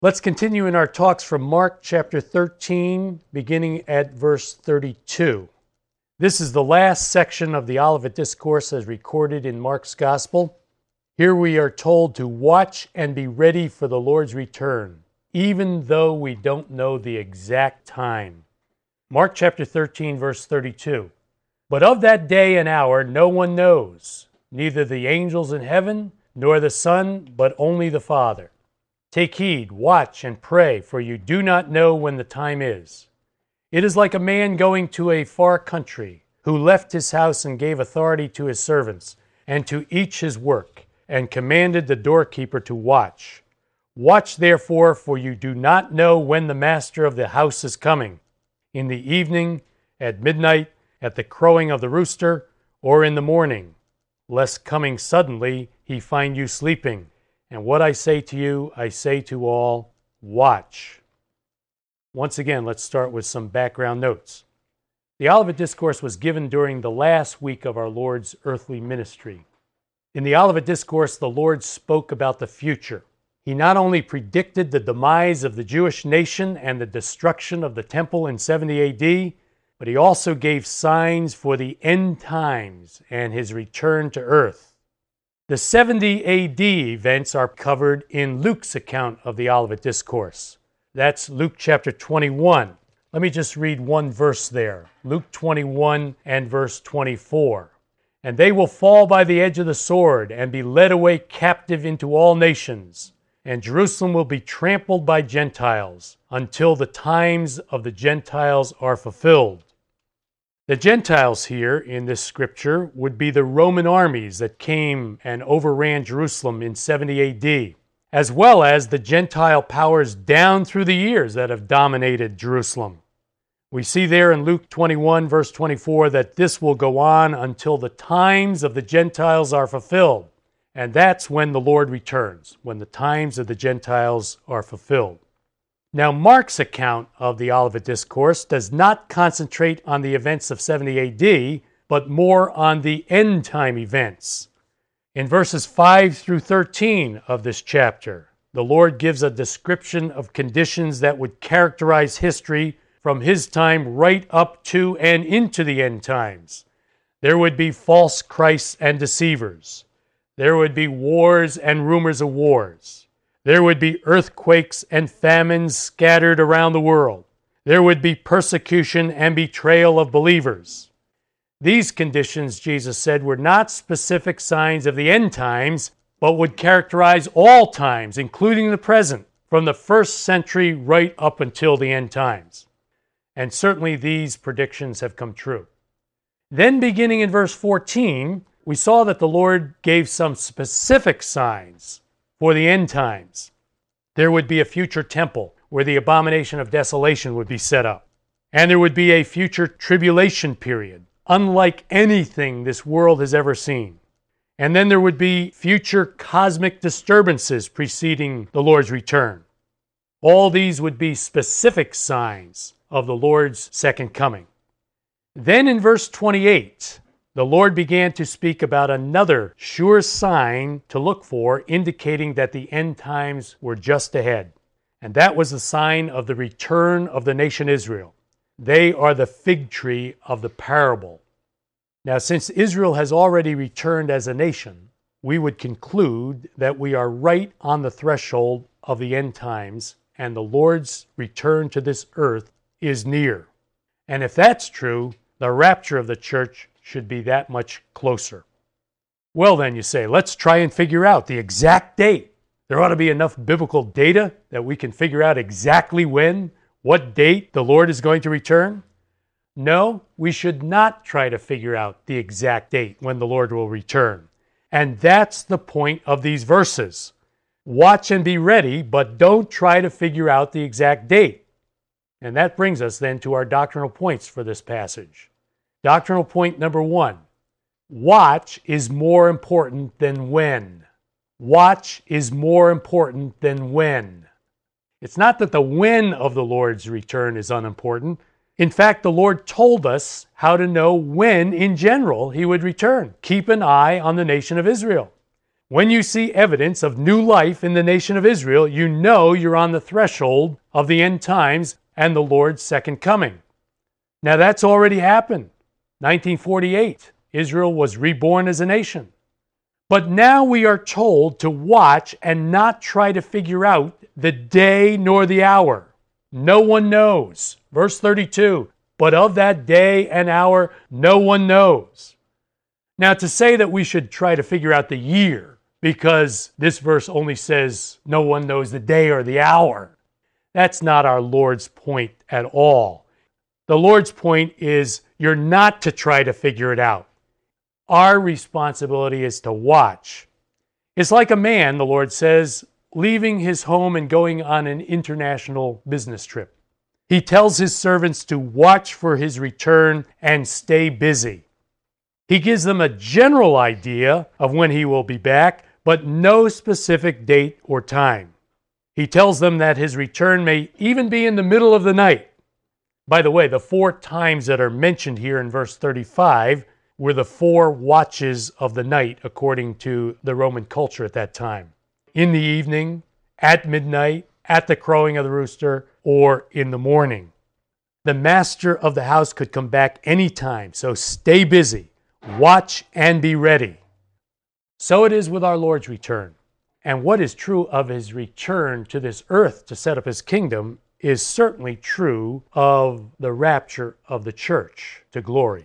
Let's continue in our talks from Mark chapter 13, beginning at verse 32. This is the last section of the Olivet Discourse as recorded in Mark's Gospel. Here we are told to watch and be ready for the Lord's return, even though we don't know the exact time. Mark chapter 13, verse 32. But of that day and hour no one knows, neither the angels in heaven, nor the Son, but only the Father. Take heed, watch, and pray, for you do not know when the time is. It is like a man going to a far country, who left his house and gave authority to his servants, and to each his work, and commanded the doorkeeper to watch. Watch therefore, for you do not know when the master of the house is coming, in the evening, at midnight, at the crowing of the rooster, or in the morning, lest coming suddenly he find you sleeping. And what I say to you, I say to all, watch. Once again, let's start with some background notes. The Olivet Discourse was given during the last week of our Lord's earthly ministry. In the Olivet Discourse, the Lord spoke about the future. He not only predicted the demise of the Jewish nation and the destruction of the temple in 70 AD, but he also gave signs for the end times and his return to earth. The 70 AD events are covered in Luke's account of the Olivet Discourse. That's Luke chapter 21. Let me just read one verse there. Luke 21 and verse 24. And they will fall by the edge of the sword and be led away captive into all nations. And Jerusalem will be trampled by Gentiles until the times of the Gentiles are fulfilled. The Gentiles here in this scripture would be the Roman armies that came and overran Jerusalem in 70 AD, as well as the Gentile powers down through the years that have dominated Jerusalem. We see there in Luke 21, verse 24, that this will go on until the times of the Gentiles are fulfilled. And that's when the Lord returns, when the times of the Gentiles are fulfilled. Now, Mark's account of the Olivet Discourse does not concentrate on the events of 70 AD, but more on the end-time events. In verses 5 through 13 of this chapter, the Lord gives a description of conditions that would characterize history from his time right up to and into the end times. There would be false Christs and deceivers. There would be wars and rumors of wars. There would be earthquakes and famines scattered around the world. There would be persecution and betrayal of believers. These conditions, Jesus said, were not specific signs of the end times, but would characterize all times, including the present, from the first century right up until the end times. And certainly these predictions have come true. Then beginning in verse 14, we saw that the Lord gave some specific signs for the end times. There would be a future temple where the abomination of desolation would be set up. And there would be a future tribulation period, unlike anything this world has ever seen. And then there would be future cosmic disturbances preceding the Lord's return. All these would be specific signs of the Lord's second coming. Then in verse 28, the Lord began to speak about another sure sign to look for, indicating that the end times were just ahead. And that was the sign of the return of the nation Israel. They are the fig tree of the parable. Now, since Israel has already returned as a nation, we would conclude that we are right on the threshold of the end times, and the Lord's return to this earth is near. And if that's true, the rapture of the church should be that much closer. Well then, you say, let's try and figure out the exact date. There ought to be enough biblical data that we can figure out exactly when, what date the Lord is going to return. No, we should not try to figure out the exact date when the Lord will return. And that's the point of these verses. Watch and be ready, but don't try to figure out the exact date. And that brings us then to our doctrinal points for this passage. Doctrinal point number 1. Watch is more important than when. Watch is more important than when. It's not that the when of the Lord's return is unimportant. In fact, the Lord told us how to know when, in general, he would return. Keep an eye on the nation of Israel. When you see evidence of new life in the nation of Israel, you know you're on the threshold of the end times and the Lord's second coming. Now that's already happened. 1948, Israel was reborn as a nation. But now we are told to watch and not try to figure out the day nor the hour. No one knows. Verse 32, but of that day and hour, no one knows. Now to say that we should try to figure out the year, because this verse only says no one knows the day or the hour, that's not our Lord's point at all. The Lord's point is you're not to try to figure it out. Our responsibility is to watch. It's like a man, the Lord says, leaving his home and going on an international business trip. He tells his servants to watch for his return and stay busy. He gives them a general idea of when he will be back, but no specific date or time. He tells them that his return may even be in the middle of the night. By the way, the 4 times that are mentioned here in verse 35 were the 4 watches of the night according to the Roman culture at that time. In the evening, at midnight, at the crowing of the rooster, or in the morning. The master of the house could come back anytime, so stay busy, watch and be ready. So it is with our Lord's return. And what is true of his return to this earth to set up his kingdom is certainly true of the rapture of the church to glory.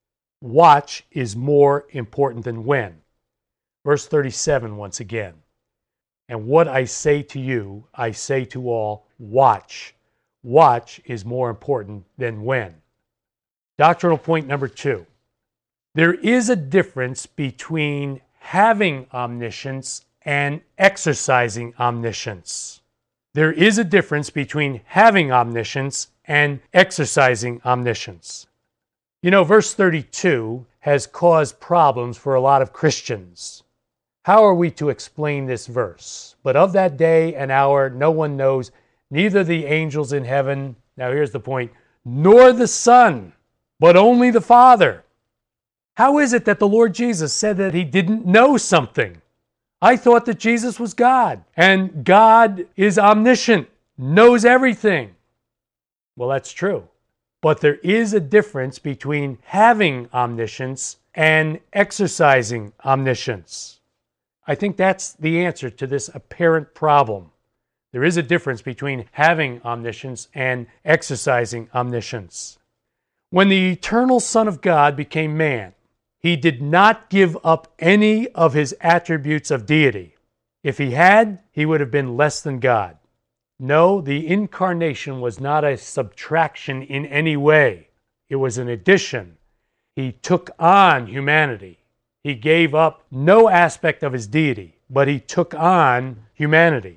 Watch is more important than when. Verse 37 once again. And what I say to you, I say to all, watch. Watch is more important than when. Doctrinal point number 2. There is a difference between having omniscience and exercising omniscience. There is a difference between having omniscience and exercising omniscience. You know, verse 32 has caused problems for a lot of Christians. How are we to explain this verse? But of that day and hour no one knows, neither the angels in heaven, now here's the point, nor the Son, but only the Father. How is it that the Lord Jesus said that he didn't know something? I thought that Jesus was God, and God is omniscient, knows everything. Well, that's true. But there is a difference between having omniscience and exercising omniscience. I think that's the answer to this apparent problem. There is a difference between having omniscience and exercising omniscience. When the eternal Son of God became man, he did not give up any of his attributes of deity. If he had, he would have been less than God. No, the incarnation was not a subtraction in any way. It was an addition. He took on humanity. He gave up no aspect of his deity, but he took on humanity.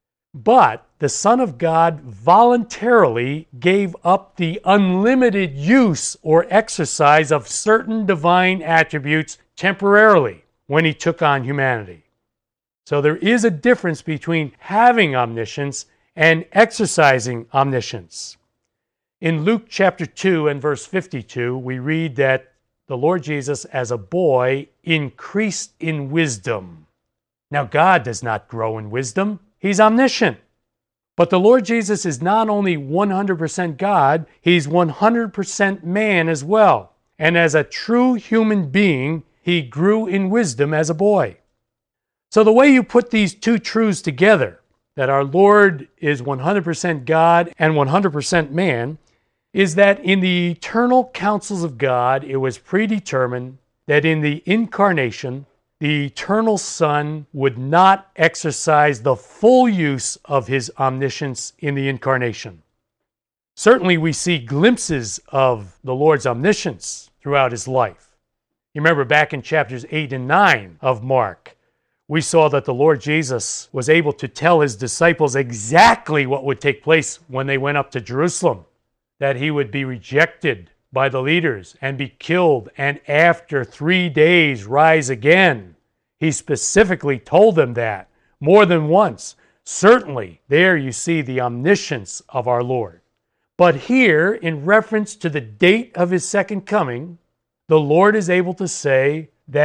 But the Son of God voluntarily gave up the unlimited use or exercise of certain divine attributes temporarily when he took on humanity. So there is a difference between having omniscience and exercising omniscience. In Luke chapter 2 and verse 52, we read that the Lord Jesus, as a boy, increased in wisdom. Now, God does not grow in wisdom. He's omniscient. But the Lord Jesus is not only 100% God, he's 100% man as well. And as a true human being, he grew in wisdom as a boy. So the way you put these two truths together, that our Lord is 100% God and 100% man, is that in the eternal counsels of God, it was predetermined that in the incarnation, the eternal Son would not exercise the full use of his omniscience in the incarnation. Certainly we see glimpses of the Lord's omniscience throughout his life. You remember back in chapters 8 and 9 of Mark, we saw that the Lord Jesus was able to tell his disciples exactly what would take place when they went up to Jerusalem, that he would be rejected by the leaders and be killed, and after 3 days rise again. He specifically told them that more than once. Certainly, there you see the omniscience of our Lord. But here, in reference to the date of his second coming, the Lord is able to say that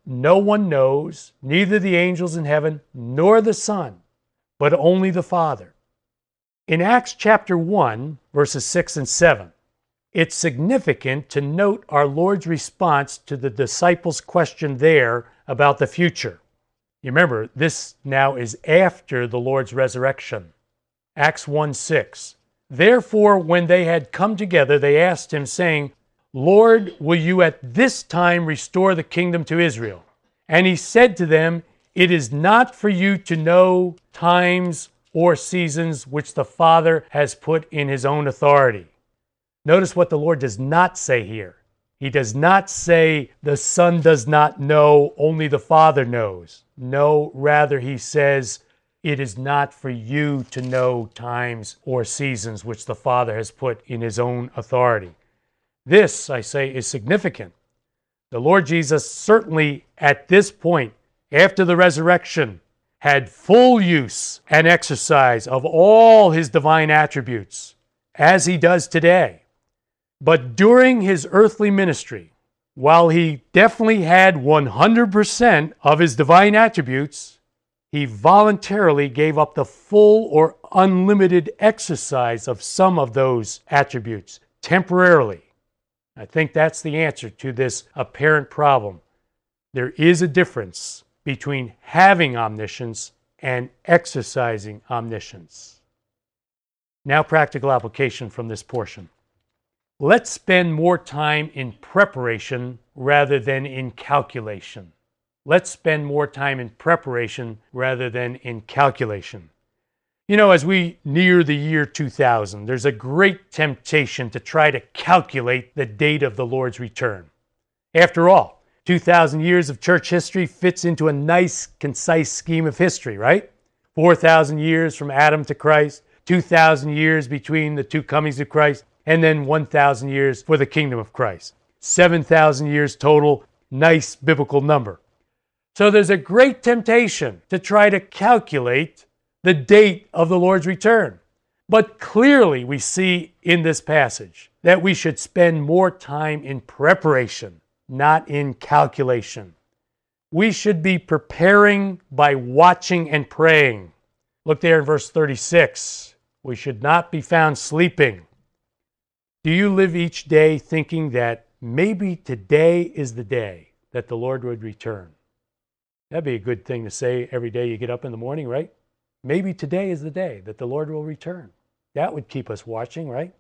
no one knows, neither the angels in heaven nor the Son, but only the Father. In Acts chapter 1, verses 6 and 7, it's significant to note our Lord's response to the disciples' question there about the future. You remember, this now is after the Lord's resurrection. Acts 1:6. Therefore, when they had come together, they asked him, saying, Lord, will you at this time restore the kingdom to Israel? And he said to them, it is not for you to know times or seasons which the Father has put in his own authority. Notice what the Lord does not say here. He does not say the Son does not know, only the Father knows. No, rather he says, it is not for you to know times or seasons which the Father has put in his own authority. This, I say, is significant. The Lord Jesus certainly at this point, after the resurrection, had full use and exercise of all his divine attributes, as he does today. But during his earthly ministry, while he definitely had 100% of his divine attributes, he voluntarily gave up the full or unlimited exercise of some of those attributes temporarily. I think that's the answer to this apparent problem. There is a difference between having omniscience and exercising omniscience. Now, practical application from this portion. Let's spend more time in preparation rather than in calculation. Let's spend more time in preparation rather than in calculation. You know, as we near the year 2000, there's a great temptation to try to calculate the date of the Lord's return. After all, 2,000 years of church history fits into a nice, concise scheme of history, right? 4,000 years from Adam to Christ, 2,000 years between the two comings of Christ, and then 1,000 years for the kingdom of Christ. 7,000 years total, nice biblical number. So there's a great temptation to try to calculate the date of the Lord's return. But clearly we see in this passage that we should spend more time in preparation, not in calculation. We should be preparing by watching and praying. Look there in verse 36. We should not be found sleeping. Do you live each day thinking that maybe today is the day that the Lord would return? That'd be a good thing to say every day you get up in the morning, right? Maybe today is the day that the Lord will return. That would keep us watching, right?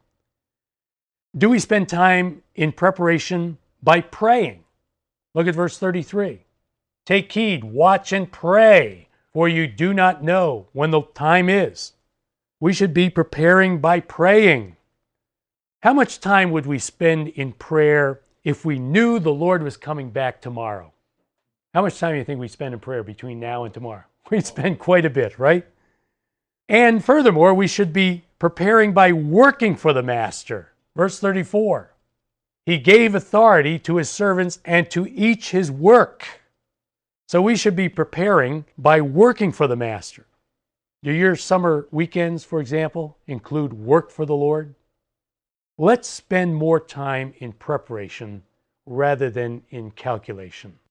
Do we spend time in preparation by praying? Look at verse 33. Take heed, watch and pray, for you do not know when the time is. We should be preparing by praying. How much time would we spend in prayer if we knew the Lord was coming back tomorrow? How much time do you think we spend in prayer between now and tomorrow? We'd spend quite a bit, right? And furthermore, we should be preparing by working for the Master. Verse 34. He gave authority to his servants and to each his work. So we should be preparing by working for the Master. Do your summer weekends, for example, include work for the Lord? Let's spend more time in preparation rather than in calculation.